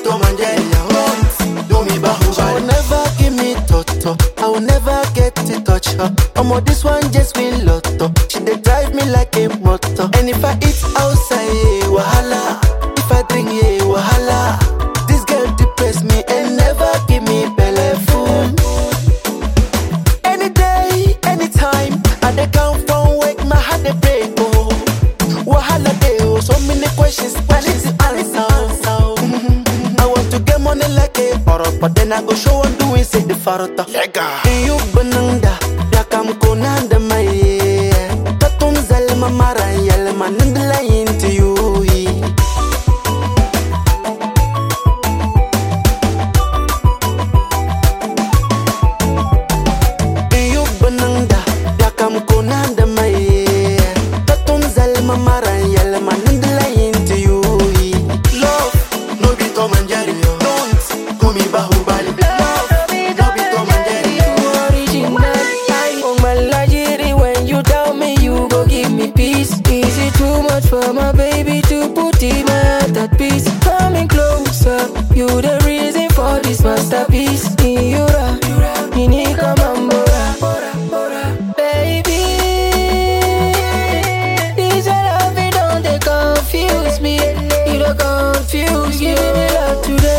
Tom and Jerry. Do me bahubali. She will never give me toto. I will never get to touch her. This one just win lotto. She dey drive me like a motor. And if I eat outside, yeah, wahala. If I drink, yeah, wahala. This girl depress me and never give me belly full. Any day, anytime, I dey come from work, my heart dey break. Oh, wahala dey oh, so many questions, I need to answer. I want to get money like a parrot, but then I go show one doing say the farota. You bananda, yakam konanda maye. Tatum zalma mara yalma nindla into you. You bananda, yakam konanda maye. Tatum zalma mara yalma nindla into you. Love, no be Tom and Jerry. Don't call me bahubali. Love, no be Tom and Jerry. Too much for my baby to put him at that peace. Coming closer, you the reason for this masterpiece. In Yura, Minika Mambora. Baby, this love, it don't they confuse me. You don't confuse me. Give me love today.